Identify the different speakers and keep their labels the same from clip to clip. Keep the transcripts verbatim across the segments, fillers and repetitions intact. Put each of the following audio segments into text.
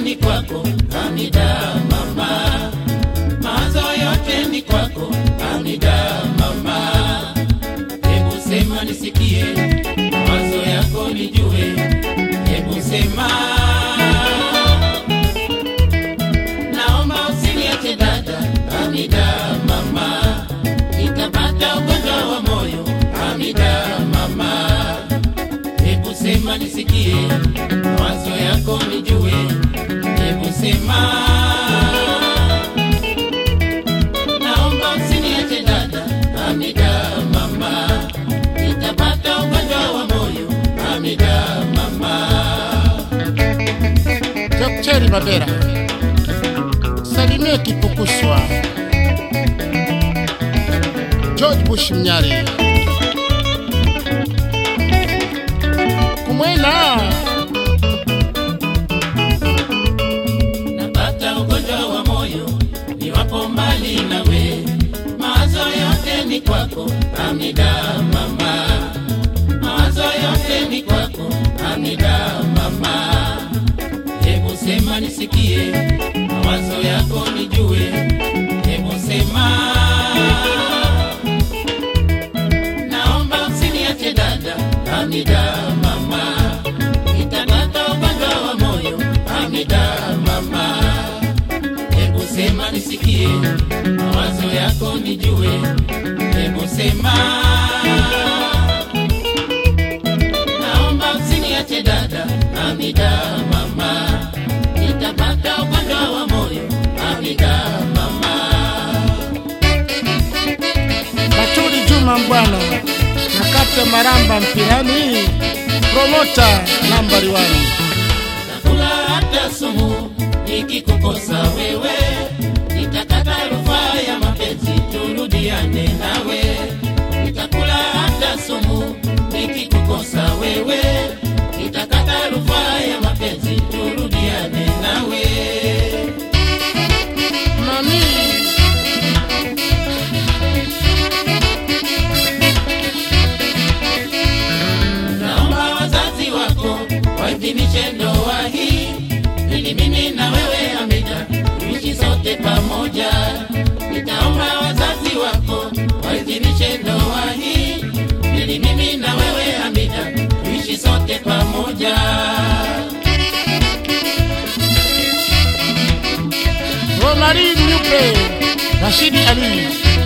Speaker 1: ni kwako, Hamida mama. Mawazo yote ni kwako, Hamida mama. Hebu sema nisikie, mawazo yako nijue. Hebu sema, naomba usiniache dada, Hamida mama. Nitapata ugonjwa wa moyo, Hamida mama. Hebu sema nisikie, mawazo yako nijue. Hebu sema, naomba usiniache dada, Hamida mama. Nitapata ugonjwa wa moyo, Hamida mama.
Speaker 2: Daktari Babera, salimie Kipukuswa, George Bush Mnyari, kumwena.
Speaker 1: Napata ugonjwa wa moyo, niwapo mbali nawe. Mawazo yote ni kwako, Hamida mama. Mawazo yote ni kwako, Hamida mama. Hebu sema nisikie, mawazo yako nijue. Hebu sema, naomba usiniache dada, Hamida mama. Nitapata ugonjwa wa moyo, Hamida mama. Hebu sema nisikie, mawazo yako nijue. Hebu sema, naomba usiniache dada, Hamida mama. Nitapata ugonjwa wa moyo, Hamida mama.
Speaker 2: Batuli Juma Mbwana, nakata Maramba mpirani, promota nambari wani.
Speaker 1: Nakula hata sumu, nikikukosa wewe. Nitakata rufaa ya mapenzi, turudiane nawe. Nitakula hata sumu, nikikukosa wewe. Nitakata rufaa ya mapenzi, turudiane nawe.
Speaker 2: Mami,
Speaker 1: naomba wazazi wako waidhinishe ndoa hii, ili mimi na wewe Hamida tuishi sote pamoja. Nitaomba wazazi wako waidhinishe ndoa hii, ili mimi na wewe Hamida tuishi sote pamoja.
Speaker 2: Romari Nyupe, Rashidi Ali,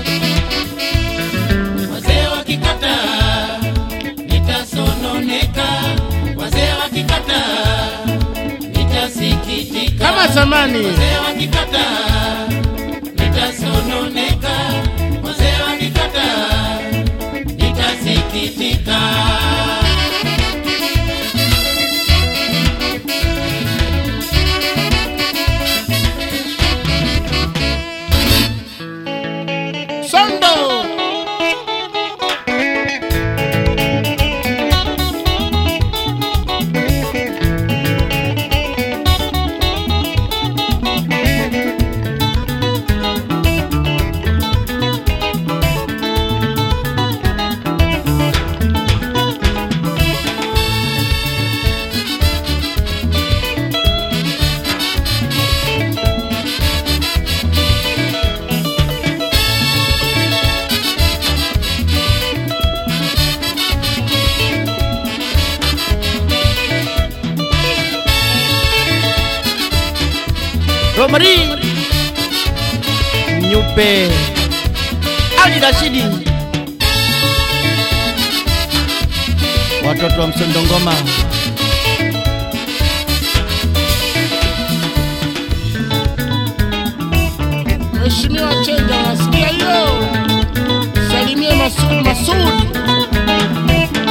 Speaker 1: Wazee wakikataa, nitasononeka. Wazee wakikataa, nitasikitika.
Speaker 2: kama zamani.
Speaker 1: Wazee wakikataa, nitasononeka. Wazee wakikataa, nitasikitika.
Speaker 2: Sondo, Romari Nyupe, Ali Rashidi, watoto wa Msondongoma. Mheshimiwa Chenja, nasikia hiyo. Salimie Masud Masud.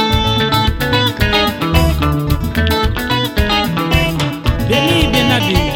Speaker 1: Beni Benadi,